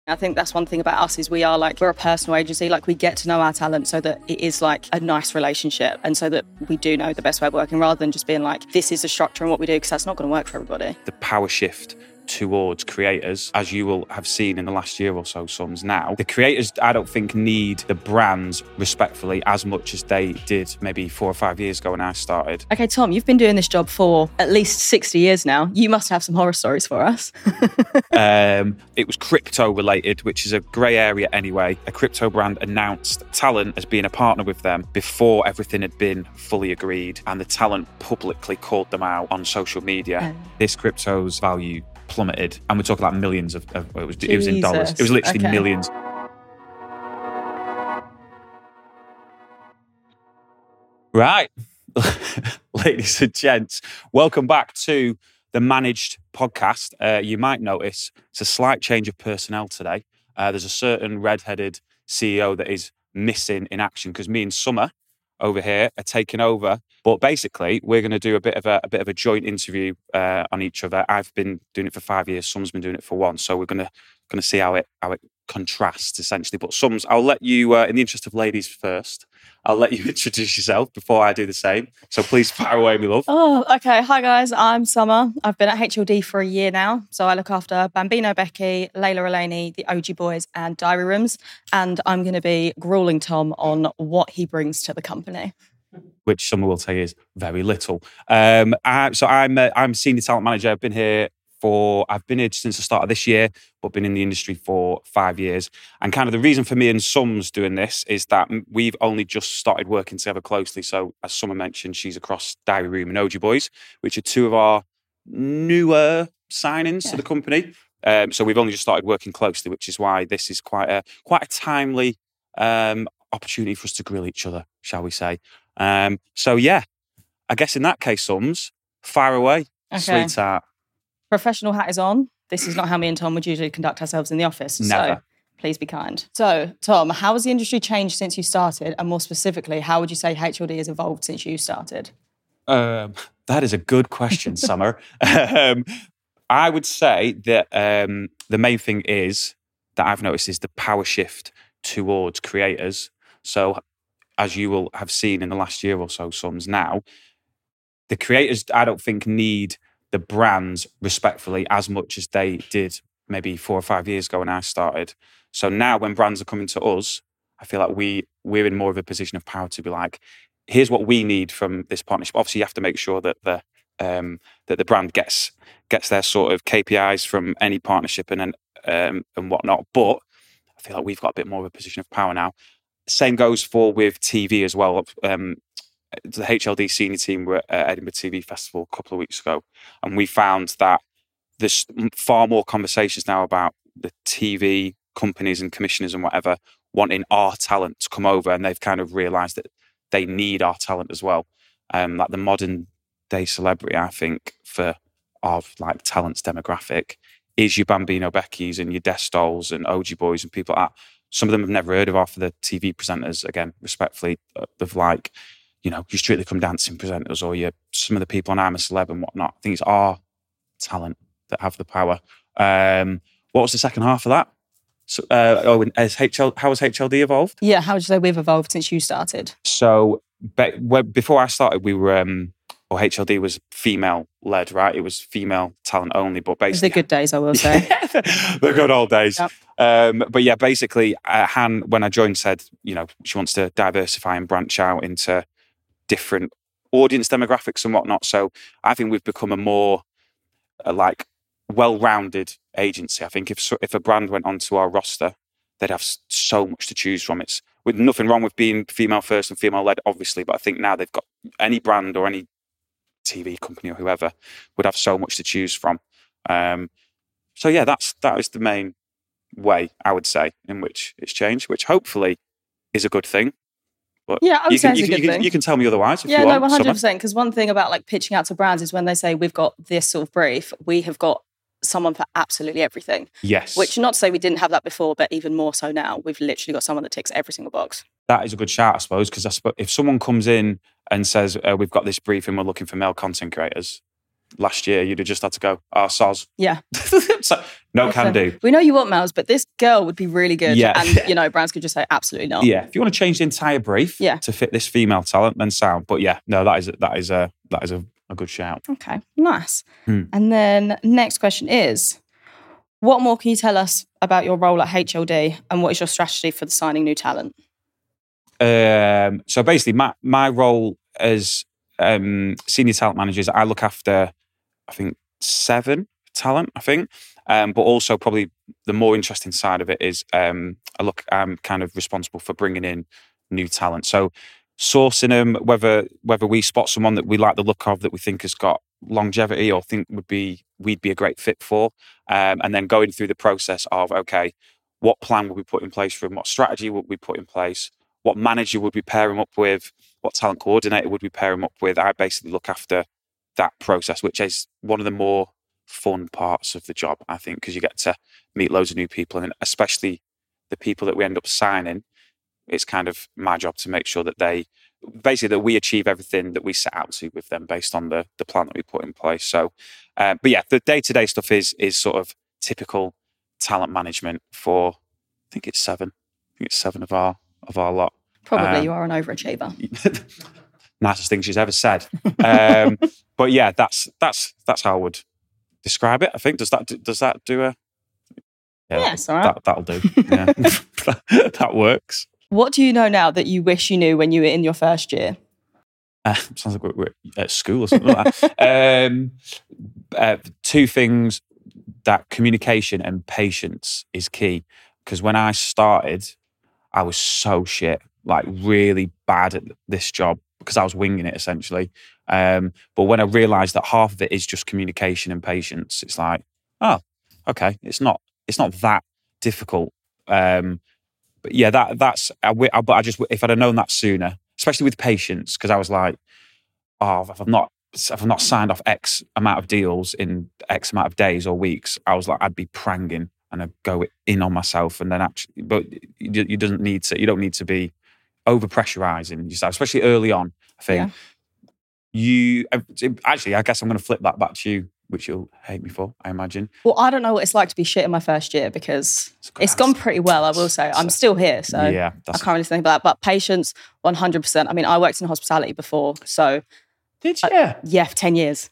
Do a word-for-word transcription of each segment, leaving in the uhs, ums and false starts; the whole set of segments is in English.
I think that's one thing about us is we are like, we're a personal agency. Like we get to know our talent so that it is like a nice relationship and so that we do know the best way of working rather than just being like, this is the structure and what we do, because that's not going to work for everybody. The power shift towards creators, as you will have seen in the last year or so, Sums now, the creators, I don't think, need the brands respectfully as much as they did maybe four or five years ago when I started. Okay, Tom, you've been doing this job for at least sixty years now. You must have some horror stories for us. um, it was crypto related, which is a grey area anyway. A crypto brand announced talent as being a partner with them before everything had been fully agreed, and the talent publicly called them out on social media. Um. This crypto's value plummeted, and we're talking like millions of, of it was Jesus. It was in dollars. It was literally okay. millions. Right. Ladies and gents, welcome back to the Managed podcast. Uh, you might notice it's a slight change of personnel today. Uh, there's a certain red-headed C E O that is missing in action because me and Summer over here are taking over. But basically, we're going to do a bit of a, a bit of a joint interview uh, on each other. I've been doing it for five years. Sum's been doing it for one. So we're going to going to see how it how it contrasts essentially. But Sums, I'll let you, uh, in the interest of ladies first, I'll let you introduce yourself before I do the same. So please fire away, me love. Oh, okay. Hi guys, I'm Summer. I've been at H L D for a year now. So I look after Bambino Becky, Layla Eleni, the O G Boys and Diary Rooms. And I'm going to be grueling Tom on what he brings to the company. Which Summer will say is very little. Um, I, so I'm uh, I'm senior talent manager. I've been here for, I've been here since the start of this year, but been in the industry for five years. And kind of the reason for me and Sums doing this is that we've only just started working together closely. So as Summer mentioned, she's across Diary Room and O G Boys, which are two of our newer signings yeah. to the company. Um, so we've only just started working closely, which is why this is quite a quite a timely um, opportunity for us to grill each other, shall we say. Um, so yeah, I guess in that case, Sums, fire away, okay. sweetheart. Professional hat is on. This is not how me and Tom would usually conduct ourselves in the office. Never. So please be kind. So, Tom, how has the industry changed since you started? And more specifically, how would you say H L D has evolved since you started? Um, that is a good question, Summer. um, I would say that um, the main thing is that I've noticed is the power shift towards creators. So as you will have seen in the last year or so, Sums, now, the creators, I don't think, need the brands respectfully as much as they did maybe four or five years ago when I started. So now when brands are coming to us, I feel like we, we're in more of a position of power to be like, here's what we need from this partnership. Obviously, you have to make sure that the um, that the brand gets gets their sort of K P Is from any partnership and um, and whatnot. But I feel like we've got a bit more of a position of power now. Same goes for with T V as well. Um, the H L D senior team were at Edinburgh T V Festival a couple of weeks ago, and we found that there's far more conversations now about the T V companies and commissioners and whatever wanting our talent to come over, and they've kind of realised that they need our talent as well. Um, like the modern day celebrity, I think, for our like talents demographic is your Bambino Beckys and your Destolls and O G Boys and people like that. Some of them have never heard of our for the T V presenters, again, respectfully, of like, you know, your Strictly Come Dancing presenters or your some of the people on I'm a Celeb and whatnot. I think it's our talent that have the power. Um, what was the second half of that? So, uh, oh, as H L, how has H L D evolved? Yeah, how would you say we've evolved since you started? So, be, before I started, we were, um, or H L D was female-led, right? It was female talent only, but basically... The good days, I will say. The good old days. Yep. Um, but yeah, basically, uh, Han, when I joined, said, you know, she wants to diversify and branch out into different audience demographics and whatnot. So I think we've become a more, uh, like, well-rounded agency. I think if if a brand went onto our roster, they'd have so much to choose from. It's with nothing wrong with being female first and female led, obviously, but I think now they've got any brand or any T V company or whoever would have so much to choose from. Um, so yeah, that's that is the main way I would say in which it's changed, which hopefully is a good thing. But yeah, I would you say can, it's you, a good you, thing. Can, you can tell me otherwise. If yeah, you no, want, one hundred percent. Summer. Because one thing about like pitching out to brands is when they say we've got this sort of brief, we have got someone for absolutely everything. Yes. Which, not to say we didn't have that before, but even more so now, we've literally got someone that ticks every single box. That is a good shout, I suppose, because I suppose if someone comes in and says, uh, we've got this brief and we're looking for male content creators, last year you'd have just had to go, oh, soz. Yeah. So No If, can um, do. We know you want males, but this girl would be really good. Yeah. And, you know, brands could just say, absolutely not. Yeah. If you want to change the entire brief Yeah. to fit this female talent, then sound. But yeah, no, that is that is a that is a, a good shout. Okay, nice. Hmm. And then next question is, what more can you tell us about your role at H L D and what is your strategy for the signing new talent? Um, so basically, my my role as um, senior talent manager is I look after, I think, seven talent, I think. Um, but also probably the more interesting side of it is um, I look, I'm kind of responsible for bringing in new talent. So sourcing them, whether whether we spot someone that we like the look of, that we think has got longevity or think would be we'd be a great fit for, um, and then going through the process of, okay, what plan would we put in place for them? What strategy would we put in place? What manager would we pair them up with? What talent coordinator would we pair them up with? I basically look after that process, which is one of the more fun parts of the job, I think, because you get to meet loads of new people, and especially the people that we end up signing. It's kind of my job to make sure that they, basically, that we achieve everything that we set out to with them based on the the plan that we put in place. So, uh, but yeah, the day to day stuff is is sort of typical talent management for, I think it's seven, I think it's seven of our of our lot. Probably Um, you are an overachiever. Nicest thing she's ever said. Um, but yeah, that's that's that's how I would describe it. I think does that does that do a yeah, yes, all right. That, that'll do. Yeah. That works. What do you know now that you wish you knew when you were in your first year? Uh, sounds like we're, we're at school or something like that. Um, uh, two things: that communication and patience is key. Because when I started, I was so shit, like really bad at this job because I was winging it essentially. Um, but when I realised that half of it is just communication and patience, it's like, oh, okay, it's not it's not that difficult. Um, but yeah, that that's. I, I, but I just if I'd have known that sooner, especially with patience, because I was like, oh, if I've not if I've not signed off X amount of deals in X amount of days or weeks, I was like, I'd be pranging and I'd go in on myself, and then actually, but you, you doesn't need to. You don't need to be over pressurizing yourself, especially early on. I think yeah. you actually. I guess I'm going to flip that back to you, which you'll hate me for, I imagine. Well, I don't know what it's like to be shit in my first year because it's, it's gone pretty well, I will say. I'm still here, so yeah, I can't really think about that. But patience, one hundred percent. I mean, I worked in hospitality before, so... Did you? Uh, yeah, for ten years.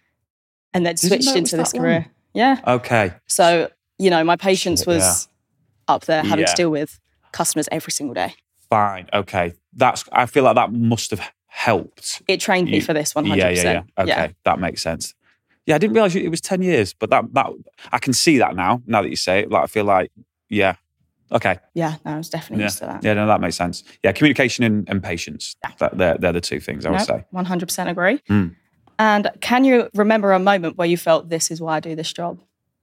And then switched into this career. Long? Yeah. Okay. So, you know, my patience Shit, was yeah. up there, having yeah. to deal with customers every single day. Fine. Okay. That's. I feel like that must have helped. It trained me you, for this one hundred percent. Yeah, yeah, yeah. Okay, yeah. That makes sense. Yeah, I didn't realise it was ten years, but that that I can see that now. Now that you say it, like I feel like, yeah, okay. Yeah, no, I was definitely yeah. used to that. Yeah, no, that makes sense. Yeah, communication and, and patience. Yeah. That, they're they're the two things I no, would say. one hundred percent agree. Mm. And can you remember a moment where you felt this is why I do this job?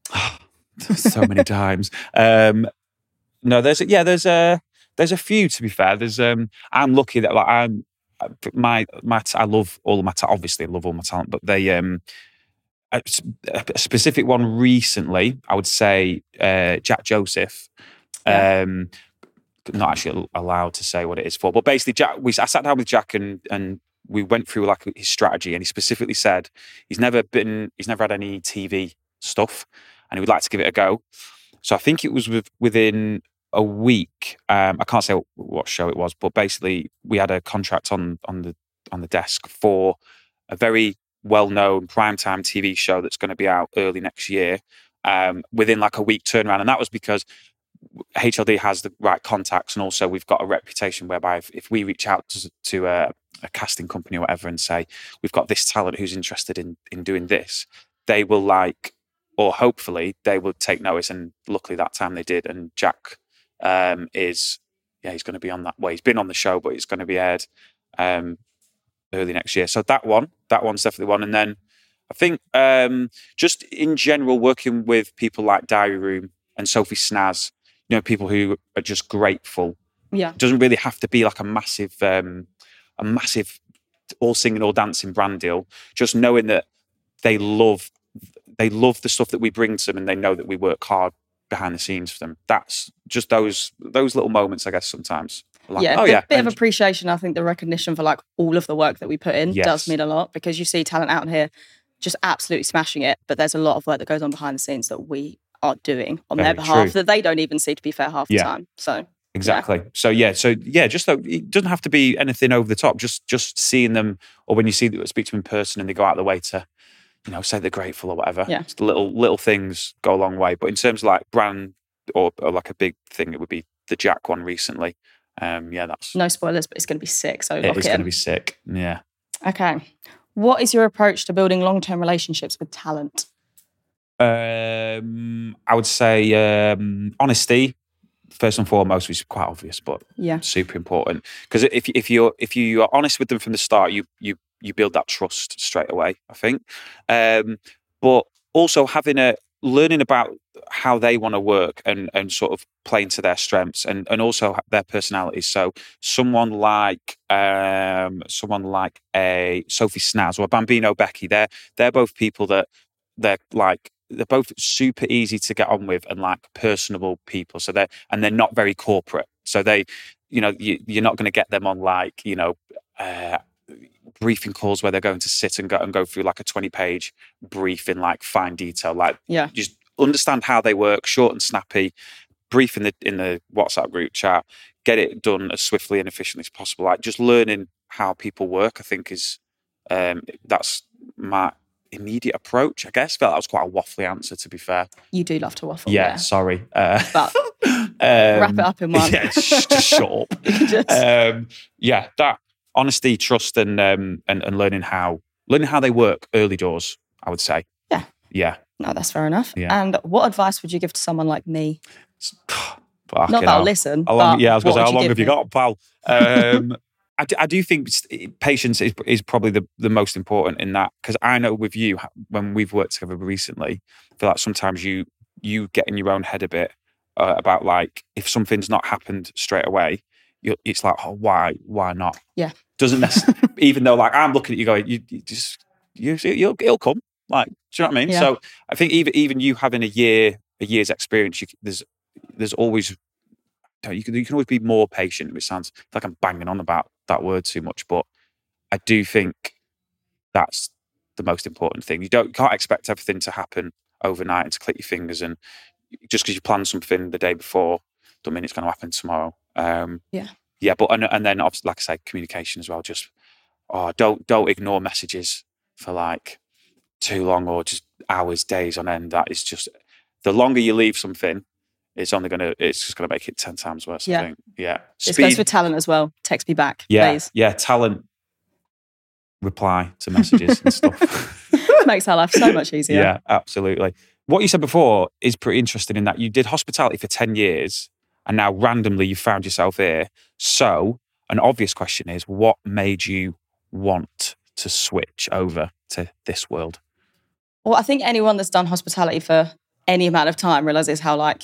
So many times. Um, no, there's yeah, there's a there's a few to be fair. There's um, I'm lucky that like I'm my my I love all of my ta- obviously I love all my talent, but they um. A, a specific one recently, I would say uh, Jack Joseph. Yeah. Um, not actually allowed to say what it is for, but basically, Jack. We I sat down with Jack and and we went through like his strategy, and he specifically said he's never been, he's never had any T V stuff, and he would like to give it a go. So I think it was with, within a week. Um, I can't say what, what show it was, but basically, we had a contract on on the on the desk for a very well-known primetime T V show that's going to be out early next year, um, within like a week turnaround. And that was because H L D has the right contacts, and also we've got a reputation whereby if, if we reach out to, to a, a casting company or whatever and say, we've got this talent who's interested in, in doing this, they will like, or hopefully they will take notice. And luckily that time they did. And Jack um, is, yeah, he's going to be on that. Well, he's been on the show, but it's going to be aired um, early next year. So that one, that one's definitely one. And then I think um, just in general, working with people like Diary Room and Sophie Snaz, you know, people who are just grateful. Yeah. It doesn't really have to be like a massive, um, a massive all singing, all dancing brand deal. Just knowing that they love, they love the stuff that we bring to them, and they know that we work hard behind the scenes for them. That's just those those little moments, I guess, sometimes. Like, yeah, oh, a yeah. bit and, of appreciation. I think the recognition for like all of the work that we put in yes. does mean a lot, because you see talent out here just absolutely smashing it, but there's a lot of work that goes on behind the scenes that we are doing on Very their behalf true. that they don't even see, to be fair, half the Yeah. time. So Exactly. Yeah. So yeah, so yeah, just so it doesn't have to be anything over the top. Just just seeing them, or when you see speak to them in person and they go out of the way to, you know, say they're grateful or whatever. Yeah. Just little little things go a long way. But in terms of like brand or, or like a big thing, it would be the Jack one recently. Um, yeah, that's No spoilers, but it's going to be sick. So it lock is it going to in. be sick. Yeah. Okay. What is your approach to building long-term relationships with talent? Um, I would say um, honesty first and foremost, which is quite obvious, but Yeah. super important. Because if if you're if you are honest with them from the start, you you you build that trust straight away, I think. Um, but also having a learning about how they want to work and and sort of playing to their strengths and and also their personalities. So someone like um someone like a Sophie Snaz or a Bambino Becky, they're they're both people that they're like they're both super easy to get on with and like personable people. So they're and they're not very corporate. So they, you know, you, you're not going to get them on like you know. Uh, briefing calls where they're going to sit and go and go through like a twenty page brief in like fine detail, like Yeah. just understand how they work, short and snappy, brief in the in the WhatsApp group chat, get it done as swiftly and efficiently as possible. Like just learning how people work, I think is um that's my immediate approach, I guess. I felt that was quite a waffly answer, to be fair. You do love to waffle. Yeah, Yeah. sorry. Uh, But um, wrap it up in one. Yeah, sh- just shut up. Just- um, yeah, that honesty, trust, and um, and and learning how learning how they work early doors, I would say. Yeah. Yeah. No, that's fair enough. Yeah. And what advice would you give to someone like me? Fucking Not that hell. I'll listen. How long, but yeah, I was going to what say, how would long have give you me? got, pal? Um, I, do, I do think patience is, is probably the, the most important in that, because I know with you, when we've worked together recently, I feel like sometimes you you get in your own head a bit uh, about like, if something's not happened straight away, you it's like, oh, why, why not? Yeah. Doesn't necessarily, even though like I'm looking at you going, you, you just, you, you'll, it'll come. Like, do you know what I mean? Yeah. So I think even even you having a year, a year's experience, you, there's there's always, you can, you can always be more patient, which sounds like I'm banging on about that word too much, but I do think that's the most important thing. You don't you can't expect everything to happen overnight and to click your fingers, and just because you plan something the day before doesn't mean it's going to happen tomorrow. Um, Yeah. Yeah, but and, and then obviously, like I say, communication as well. Just oh, don't don't ignore messages for like too long or just hours, days on end. That is just, the longer you leave something, it's only gonna it's just gonna make it ten times worse. Yeah. I think. Yeah. This goes for talent as well. Text me back, yeah, please. yeah. Talent. Reply to messages and stuff. Makes our life so much easier. Yeah, absolutely. What you said before is pretty interesting in that you did hospitality for ten years and now randomly you found yourself here. So an obvious question is, what made you want to switch over to this world? Well, I think anyone that's done hospitality for any amount of time realizes how like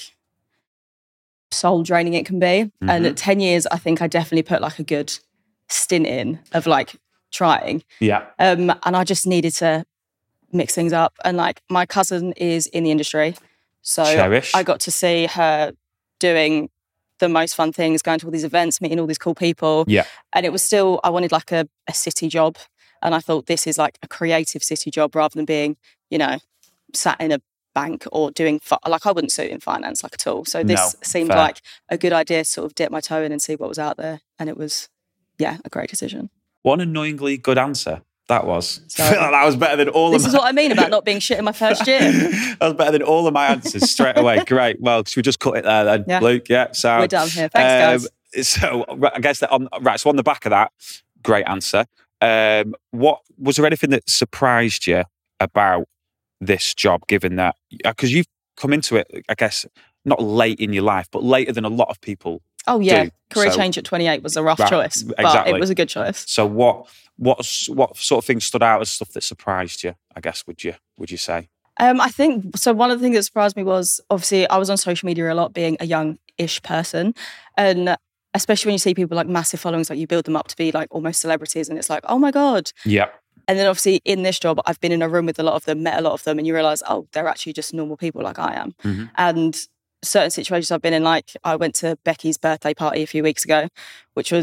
soul draining it can be. Mm-hmm. And at ten years, I think I definitely put like a good stint in of like trying. Yeah. Um, and I just needed to mix things up. And like my cousin is in the industry. So Cherish. I got to see her doing the most fun things, going to all these events, meeting all these cool people. Yeah. And it was still, I wanted like a, a city job. And I thought this is like a creative city job rather than being, you know, sat in a bank or doing, fi- like I wouldn't suit in finance like at all. So this No, seemed fair. like a good idea to sort of dip my toe in and see what was out there. And it was, yeah, a great decision. What an annoyingly good answer that was. Sorry. That was better than all This of is my... what I mean about not being shit in my first year. That was better than all of my answers straight away. Great. Well, should we just cut it there then, Yeah. Luke? Yeah. So We're done here. Thanks, guys. So right, I guess that on right. So on the back of that, great answer. Um, what was there anything that surprised you about this job? Given that, because you've come into it, I guess not late in your life, but later than a lot of people. Oh, yeah. do. Career So- change at twenty-eight was a rough Right, choice, but exactly. it was a good choice. So what what what sort of things stood out as stuff that surprised you? I guess would you would you say? Um, I think, so one of the things that surprised me was, obviously, I was on social media a lot being a young-ish person. And especially when you see people like massive followings, like you build them up to be like almost celebrities. And it's like, oh my God. Yeah. And then obviously in this job, I've been in a room with a lot of them, met a lot of them, and you realise, oh, they're actually just normal people like I am. Mm-hmm. And certain situations I've been in, like I went to Becky's birthday party a few weeks ago, which was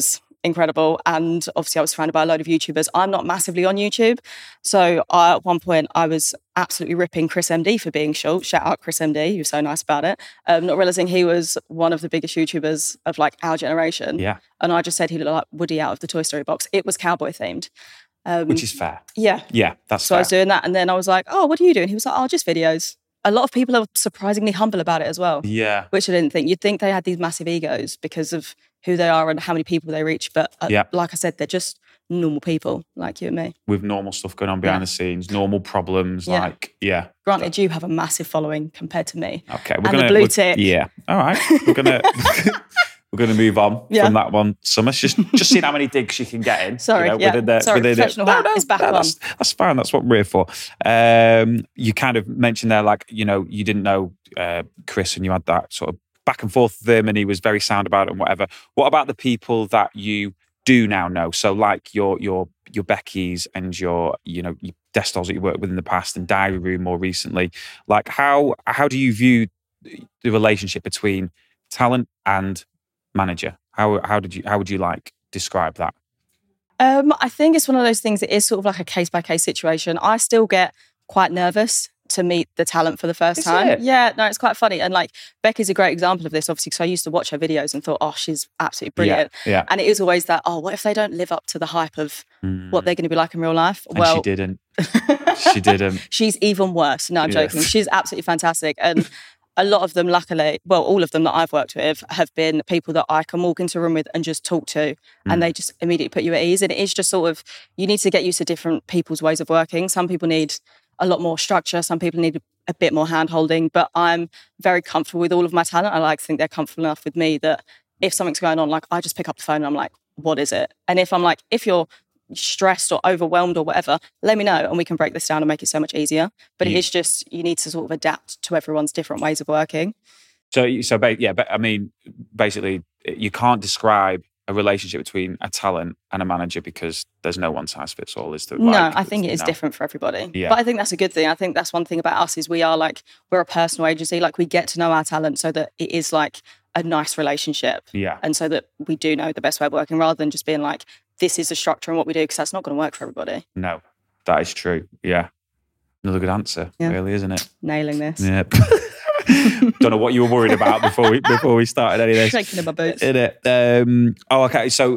incredible. And obviously I was surrounded by a load of YouTubers. I'm not massively on YouTube. So I, at one point I was absolutely ripping Chris M D for being short. Shout out Chris M D, he was so nice about it. Um, not realising he was one of the biggest YouTubers of like our generation. Yeah. And I just said he looked like Woody out of the Toy Story box. It was cowboy themed. Um, Which is fair. Yeah. Yeah, that's so fair. I was doing that. And then I was like, oh, what are you doing? He was like, oh, just videos. A lot of people are surprisingly humble about it as well. Yeah. Which I didn't think. You'd think they had these massive egos because of who they are and how many people they reach. But uh, yeah. like I said, they're just normal people like you and me. With normal stuff going on behind yeah. the scenes, normal problems, yeah. like, yeah. Granted, you have a massive following compared to me. Okay. We're and gonna, the blue tick. Yeah. All right. We're going to... We're going to move on yeah. from that one, Summer. Just just seeing how many digs you can get in. Sorry, you know, yeah. within the, Sorry, within professional it. hat no, no, is back no, on. That's, that's fine. That's what we're here for. Um, you kind of mentioned there, like, you know, you didn't know uh, Chris and you had that sort of back and forth with him and he was very sound about it and whatever. What about the people that you do now know? So like your your your Becky's and your, you know, your Destos that you worked with in the past and Diary Room more recently. Like how how do you view the relationship between talent and manager? How how did you how would you like describe that? Um, I think it's one of those things that is sort of like a case by case situation. I still get quite nervous to meet the talent for the first is time. It? Yeah, no, it's quite funny. And like Becky's a great example of this, obviously, because I used to watch her videos and thought, oh, she's absolutely brilliant. Yeah, yeah. And it is always that, oh, what if they don't live up to the hype of mm. what they're going to be like in real life? And well, she didn't. she didn't. She's even worse. No, I'm yeah. joking. She's absolutely fantastic. And a lot of them, luckily, well, all of them that I've worked with have been people that I can walk into a room with and just talk to, mm. and they just immediately put you at ease. And it is just sort of, you need to get used to different people's ways of working. Some people need a lot more structure. Some people need a bit more hand-holding, but I'm very comfortable with all of my talent. I like to think they're comfortable enough with me that if something's going on, like I just pick up the phone and I'm like, what is it? And if I'm like, if you're stressed or overwhelmed or whatever, let me know and we can break this down and make it so much easier. But yeah. it is just, you need to sort of adapt to everyone's different ways of working. So, so yeah, but I mean, basically, you can't describe a relationship between a talent and a manager because there's no one size fits all. Is there? No, like, I think it is no. different for everybody. Yeah. But I think that's a good thing. I think that's one thing about us is we are like, we're a personal agency. Like we get to know our talent so that it is like a nice relationship. Yeah. And so that we do know the best way of working rather than just being like, this is the structure and what we do, because that's not going to work for everybody. No, that is true. Yeah. Another good answer, yeah. really, isn't it? Nailing this. Yeah. Don't know what you were worried about before we before we started any of this. Shaking in my boots. In it. Um, oh, okay. So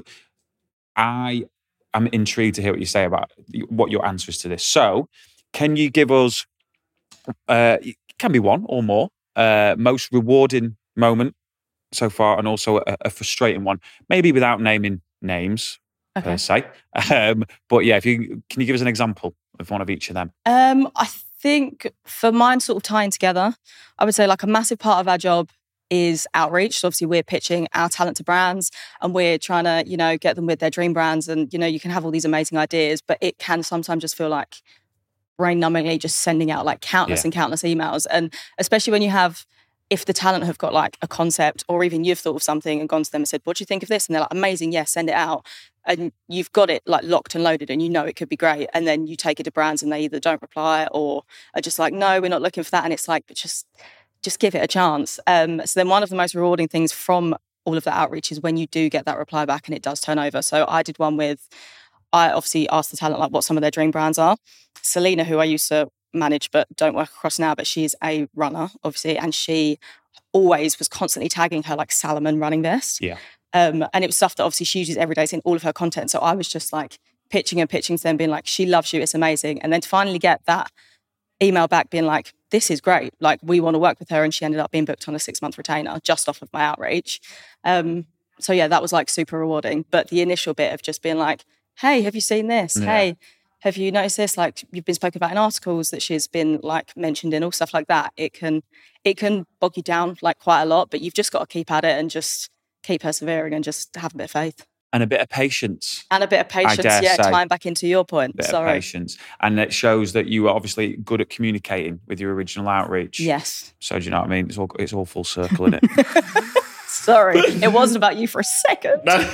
I am intrigued to hear what you say about what your answer is to this. So can you give us, uh, it can be one or more, uh, most rewarding moment so far and also a, a frustrating one, maybe without naming names okay. per se. Um, but yeah, if you can you give us an example of one of each of them? Um, I think for mine sort of tying together, I would say like a massive part of our job is outreach. So obviously we're pitching our talent to brands and we're trying to, you know, get them with their dream brands. And, you know, you can have all these amazing ideas, but it can sometimes just feel like brain numbingly just sending out like countless yeah. and countless emails. And especially when you have, if the talent have got like a concept or even you've thought of something and gone to them and said, what do you think of this? And they're like, amazing, yes, send it out. And you've got it like locked and loaded and you know it could be great. And then you take it to brands and they either don't reply or are just like, no, we're not looking for that. And it's like, but just, just give it a chance. Um, so then one of the most rewarding things from all of that outreach is when you do get that reply back and it does turn over. So I did one with, I obviously asked the talent like what some of their dream brands are. Selena, who I used to manage but don't work across now, but she's a runner, obviously, and she always was constantly tagging her like Salomon running vest. Yeah. Um, and it was stuff that obviously she uses every day in all of her content. So I was just like pitching and pitching to them, being like, she loves you, it's amazing. And then to finally get that email back being like, this is great, like we want to work with her. And she ended up being booked on a six month retainer just off of my outreach. Um, so yeah, that was like super rewarding. But the initial bit of just being like, hey, have you seen this? Yeah. Hey, have you noticed this? Like you've been spoken about in articles that she's been like mentioned in, all stuff like that. It can, it can bog you down like quite a lot, but you've just got to keep at it and just keep persevering and just have a bit of faith. And a bit of patience. And a bit of patience, yeah, say, tying back into your point. A bit Sorry. of patience. And it shows that you are obviously good at communicating with your original outreach. Yes. So do you know what I mean? It's all, it's all full circle, isn't it? Sorry, it wasn't about you for a second. No.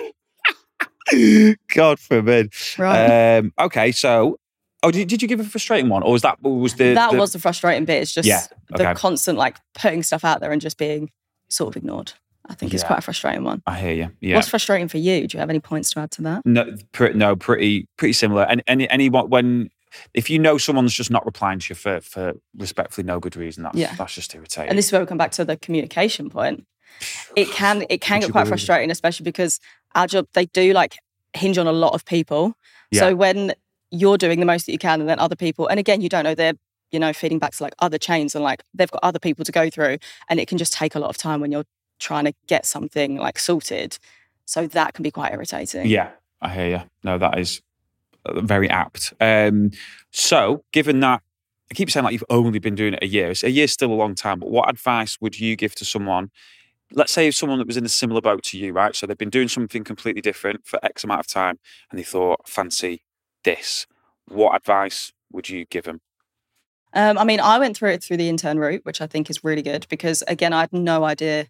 God forbid. Right. Um, okay, so oh, did, did you give a frustrating one, or was that was the that the... was the frustrating bit? It's just yeah, okay. the constant like putting stuff out there and just being sort of ignored. I think it's Yeah. quite a frustrating one. I hear you. Yeah. What's frustrating for you? Do you have any points to add to that? No, pretty, no, pretty, pretty similar. And any, any, when if you know someone's just not replying to you for for respectfully no good reason, that's Yeah. that's just irritating. And this is where we come back to the communication point. It can it can Would get you quite believe it? frustrating, especially because our job, they do like hinge on a lot of people. Yeah. So when you're doing the most that you can, and then other people, and again, you don't know, they're, you know, feeding back to like other chains, and like they've got other people to go through, and it can just take a lot of time when you're trying to get something like sorted. So that can be quite irritating. Yeah, I hear you. No, that is very apt. Um, so, given that, I keep saying like you've only been doing it a year. So a year's still a long time, but what advice would you give to someone? Let's say someone that was in a similar boat to you, right? So they've been doing something completely different for X amount of time, and they thought, fancy this. What advice would you give them? Um, I mean, I went through it through the intern route, which I think is really good because, again, I had no idea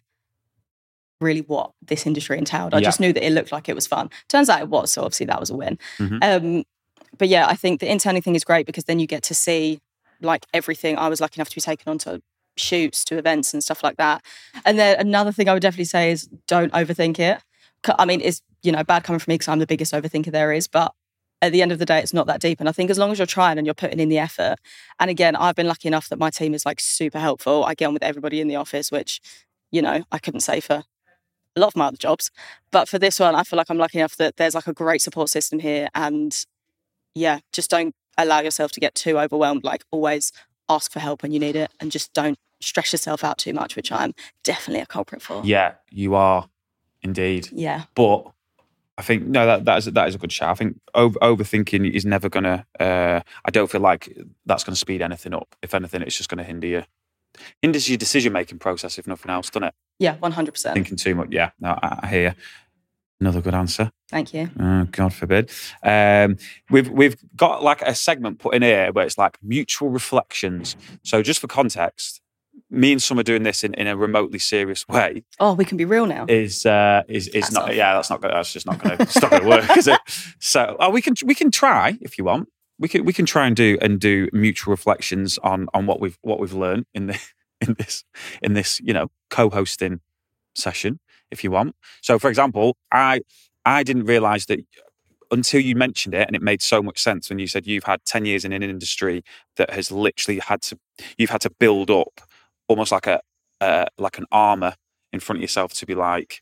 really what this industry entailed. I Yeah. just knew that it looked like it was fun. Turns out it was, so obviously that was a win. Mhm. Um, but yeah, I think the interning thing is great because then you get to see like everything. I was lucky enough to be taken on to shoots, to events and stuff like that. And then another thing I would definitely say is don't overthink it. C- I mean, it's, you know, bad coming from me because I'm the biggest overthinker there is, but at the end of the day, it's not that deep. And I think as long as you're trying and you're putting in the effort, and again, I've been lucky enough that my team is like super helpful. I get on with everybody in the office, which, you know, I couldn't say for a lot of my other jobs. But for this one, I feel like I'm lucky enough that there's like a great support system here. And yeah, just don't allow yourself to get too overwhelmed. Like always ask for help when you need it and just don't stress yourself out too much, which I'm definitely a culprit for. Yeah, you are indeed. Yeah. But I think no, that that is that is a good shout. I think over, overthinking is never gonna. Uh, I don't feel like that's gonna speed anything up. If anything, it's just gonna hinder you, hinders your decision making process. If nothing else, doesn't it? Yeah, one hundred percent. Thinking too much. Yeah, no, I, I hear you. Another good answer. Thank you. Oh, God forbid. Um, we've we've got like a segment put in here where it's like mutual reflections. So just for context, me and Summer doing this in, in a remotely serious way Oh, we can be real now. is uh, is is That's not. off. Yeah, that's not. Gonna, that's just not going to. It's not going to work, is it? So oh, we can we can try if you want. We can we can try and do and do mutual reflections on on what we've what we've learned in the in this in this you know co-hosting session if you want. So for example, I I didn't realise that until you mentioned it, and it made so much sense when you said you've had ten years in an industry that has literally had to you've had to build up almost like a uh, like an armor in front of yourself to be like.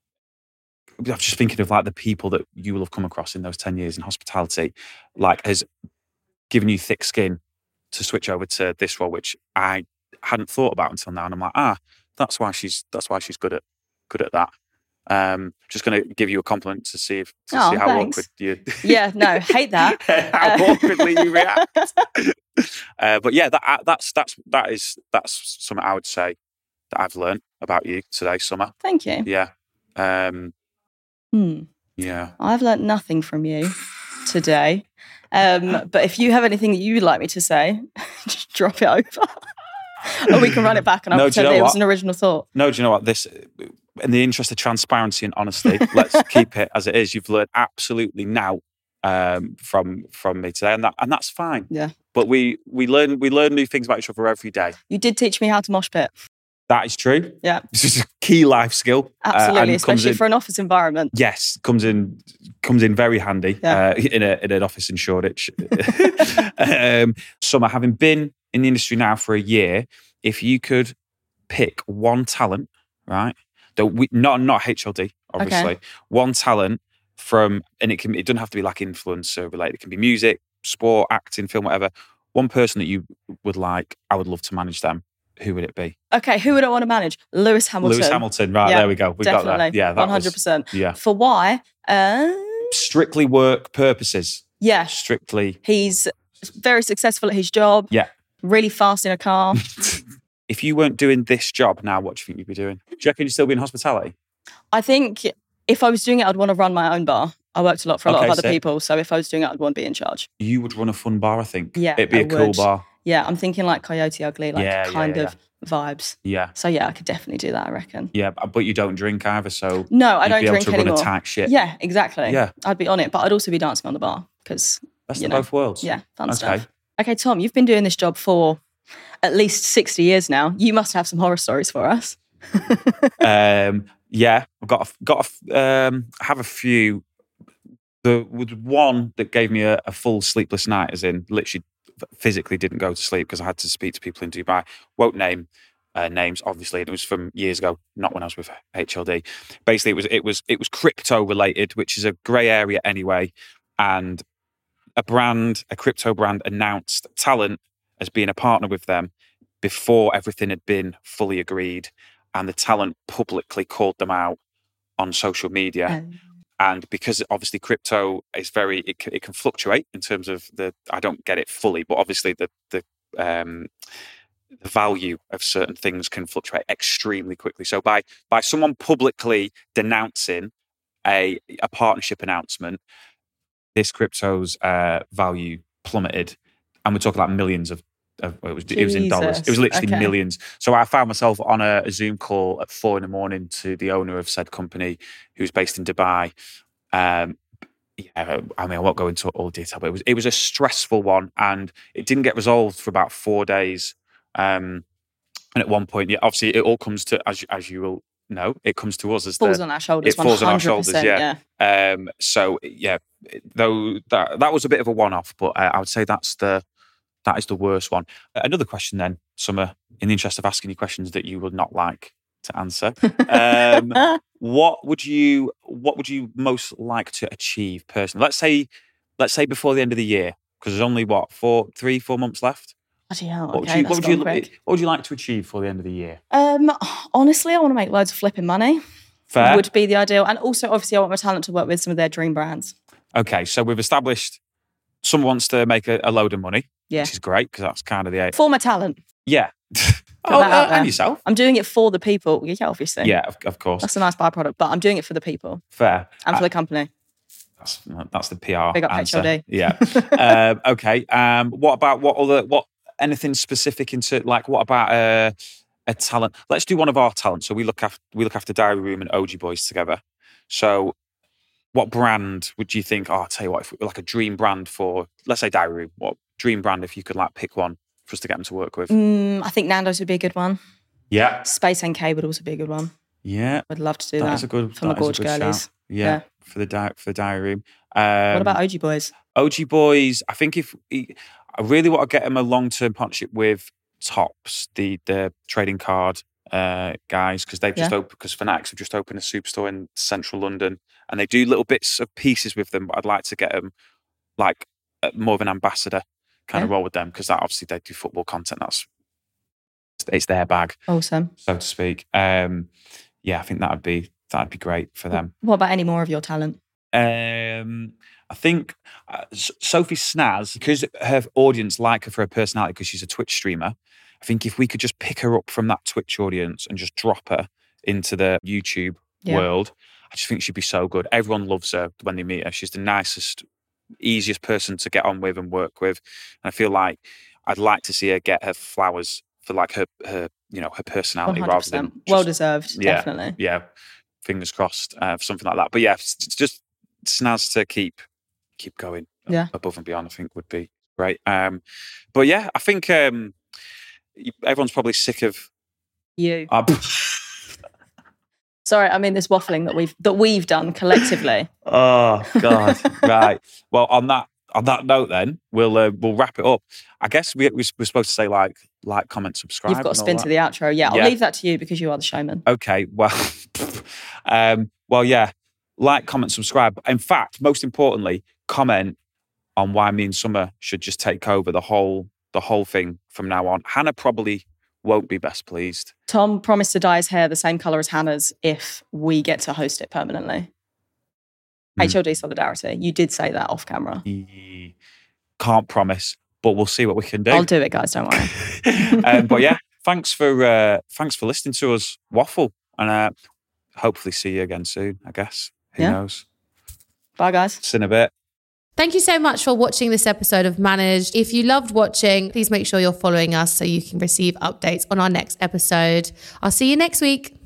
I'm just thinking of like the people that you will have come across in those ten years in hospitality, like has given you thick skin to switch over to this role, which I hadn't thought about until now. And I'm like, ah, that's why she's that's why she's good at good at that. Um, just going to give you a compliment to see if to Oh, see how thanks. awkward you. Yeah, no, hate that. how Uh, awkwardly you react. uh, but yeah, that that's that's that is that's something I would say that I've learned about you today, Summer. Thank you. Yeah, um, Hmm. yeah. I've learnt nothing from you today. Um, but if you have anything that you would like me to say, just drop it over. Or we can run it back and I'll No, do you pretend know that it was what? an original thought. No, do you know what? This, in the interest of transparency and honesty, let's keep it as it is. You've learned absolutely now um, from from me today, and that and that's fine. Yeah. But we we learn we learn new things about each other every day. You did teach me how to mosh pit. That is true. Yeah. This is a key life skill. uh, Absolutely, and comes especially in- for an office environment. Yes, comes in comes in very handy Yeah. uh, in a in an office in Shoreditch. um, Summer, having been in the industry now for a year, if you could pick one talent, right? That we, not not H L D, obviously. One talent from, and it can it doesn't have to be like influencer related. It can be music, sport, acting, film, whatever. One person that you would like, I would love to manage them. Who would it be? Okay, who would I want to manage? Lewis Hamilton. Lewis Hamilton, right? Yeah, there we go. We got Definitely. that. Yeah, that one hundred was- percent. Yeah, For why? Uh, strictly work purposes. yeah, Strictly. he's very successful at his job. Yeah. Really fast in a car. If you weren't doing this job now, what do you think you'd be doing? Do you reckon you'd still be in hospitality? I think if I was doing it, I'd want to run my own bar. I worked a lot for a lot Okay, of other sick. people. So if I was doing it, I'd want to be in charge. You would run a fun bar, I think. Yeah, It'd be I a cool would. bar. Yeah, I'm thinking like Coyote Ugly, like Yeah, yeah, kind yeah, of vibes. Yeah. So yeah, I could definitely do that, I reckon. Yeah, but you don't drink either, so No, I you'd don't be able drink to run anymore. a tight ship. Yeah, exactly. Yeah. I'd be on it, but I'd also be dancing on the bar because, Best you of know, both worlds. yeah, fun Okay. stuff. Okay, Tom, you've been doing this job for at least sixty years now. You must have some horror stories for us. um, Yeah, I've got a, got a, um, I have a few. The with one that gave me a, a full sleepless night, as in literally physically didn't go to sleep because I had to speak to people in Dubai. Won't name uh, names, obviously. It was from years ago, not when I was with H L D. Basically, it was it was it was crypto related, which is a grey area anyway. And a brand, a crypto brand, announced Talent as being a partner with them before everything had been fully agreed, and the Talent publicly called them out on social media. Um. And because obviously crypto is very, it, it can fluctuate in terms of the, I don't get it fully, but obviously the the, um, the value of certain things can fluctuate extremely quickly. So by by someone publicly denouncing a a partnership announcement, this crypto's uh, value plummeted, and we're talking about millions of. Of, it was Jesus. It was in dollars. It was literally okay. millions. So I found myself on a, a Zoom call at four in the morning to the owner of said company, who's based in Dubai. Um, yeah, I mean, I won't go into all detail, but it was it was a stressful one, and it didn't get resolved for about four days. Um, and at one point, yeah, obviously, it all comes to as as you will know, it comes to us as falls the, on our shoulders. It falls on our shoulders. Yeah. yeah. Um, so yeah, though that that was a bit of a one-off, but uh, I would say that's the. That is the worst one. Another question then, Summer, in the interest of asking you questions that you would not like to answer. Um, what would you what would you most like to achieve personally? Let's say let's say before the end of the year, because there's only what, four, three, four months left? Bloody hell, what would okay, you what would you, quick. what would you like to achieve for the end of the year? Um, honestly, I want to make loads of flipping money. Fair. Would be the ideal. And also, obviously, I want my talent to work with some of their dream brands. Okay, so we've established someone wants to make a, a load of money. Yeah. Which is great, because that's kind of the aim. For my talent. Yeah. oh, uh, and yourself. I'm doing it for the people. Yeah, obviously. Yeah, of, of course. That's a nice byproduct, but I'm doing it for the people. Fair. And for uh, the company. That's that's the P R Big up answer. H L D. Yeah. um, okay. Um, what about, what other, what, anything specific into, like, what about uh, a talent? Let's do one of our talents. So we look after, we look after Diary Room and O G Boys together. So what brand would you think, oh, I'll tell you what, if like a dream brand for, let's say Diary Room, what dream brand if you could like pick one for us to get them to work with? Mm, I think Nando's would be a good one. Yeah. Space N K would also be a good one. Yeah. I'd love to do that. That is a good, for my gorge girlies. Yeah, yeah. For the di- for the Diary Room. Um, what about O G Boys? O G Boys, I think if I really want to get them a long-term partnership with Topps, the the trading card uh, guys, because they've just yeah. opened, because Fanatics have just opened a superstore in central London, and they do little bits of pieces with them. But I'd like to get them like more of an ambassador kind yeah. of role with them, because that obviously they do football content. That's it's their bag, awesome, so to speak. Um, yeah, I think that would be that'd be great for them. What about any more of your talent? Um, I think uh, Sophie Snaz, because her audience like her for her personality, because she's a Twitch streamer. I think if we could just pick her up from that Twitch audience and just drop her into the YouTube yeah. world, I just think she'd be so good. Everyone loves her when they meet her. She's the nicest, easiest person to get on with and work with. And I feel like I'd like to see her get her flowers for like her, her you know, her personality one hundred percent. Rather than just, well deserved, yeah, definitely. Yeah, fingers crossed uh, for something like that. But yeah, it's just Snaz to keep keep going yeah. above and beyond, I think would be great. Um, but yeah, I think um, everyone's probably sick of you. Uh, Sorry, I mean this waffling that we've that we've done collectively. Oh God! Right. Well, on that on that note, then we'll uh, we'll wrap it up. I guess we we're supposed to say like like, comment, subscribe. You've got to spin to the outro. Yeah, I'll yeah. leave that to you because you are the showman. Okay. Well, um, well, yeah. Like, comment, subscribe. In fact, most importantly, comment on why me and Summer should just take over the whole the whole thing from now on. Hannah probably won't be best pleased. Tom promised to dye his hair the same colour as Hannah's if we get to host it permanently. Mm. H L D solidarity. You did say that off camera. Can't promise, but we'll see what we can do. I'll do it, guys. Don't worry. um, but yeah, thanks for uh, thanks for listening to us waffle, and uh, hopefully see you again soon. I guess. Who yeah. knows? Bye, guys. See you in a bit. Thank you so much for watching this episode of Managed. If you loved watching, please make sure you're following us so you can receive updates on our next episode. I'll see you next week.